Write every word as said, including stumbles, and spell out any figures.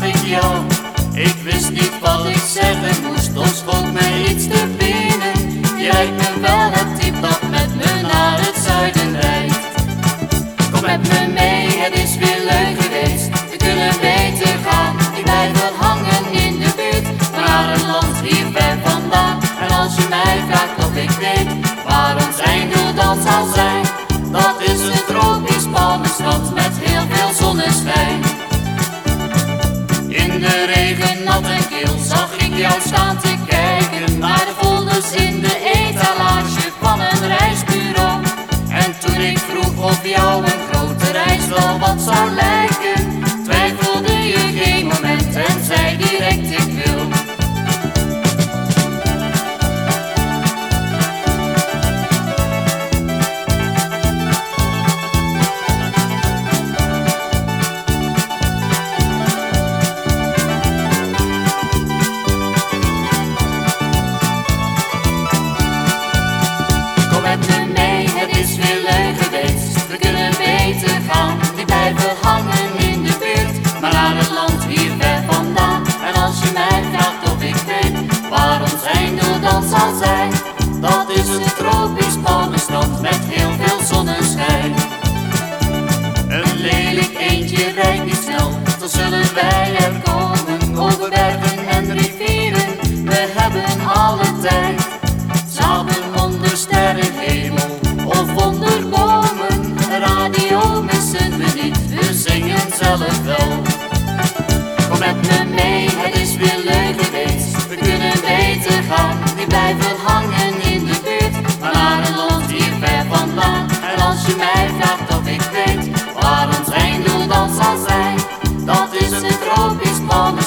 ik jou. Ik wist niet wat ik zeggen moest, of schoot mij iets te binnen. Je lijkt me wel het type dat met me naar het zuiden rijdt. Kom met me mee, het is weer leuk geweest. We kunnen beter gaan, ik blijf wel hangen in de buurt. Maar naar een land hier ver vandaan. En als je mij vraagt of ik weet waar ons einddoel dan zal zijn, dat is een tropisch palmenstrand met heel veel zonneschijn. In de regen nat en kil zag ik jou staan te kijken naar de folders in de etalage van een reisbureau. En toen ik vroeg of jou een grote reis wel wat zou lijken, twijfelde je geen moment en zei direct ik wil. We kunnen beter gaan, die blijven hangen in de buurt. Maar naar het land hier ver vandaan. En als je mij vraagt of ik weet waar ons einddoel dan zal zijn, dat is een tropisch palmenstrand met heel veel zonneschijn. Een lelijk eendje rijdt niet snel, dan zullen wij er komen. Over bergen en rivieren, we hebben alle tijd. Samen onder sterrenhemel of onder bomen, radio missen we niet, we zingen zelf wel. Kom met me mee, het is weer leuk geweest. We kunnen beter gaan, die blijven hangen in de buurt. Maar naar een land hier ver vandaan. En als je mij vraagt of ik weet waar ons einddoel dan zal zijn, dat is een tropisch palmenstrand.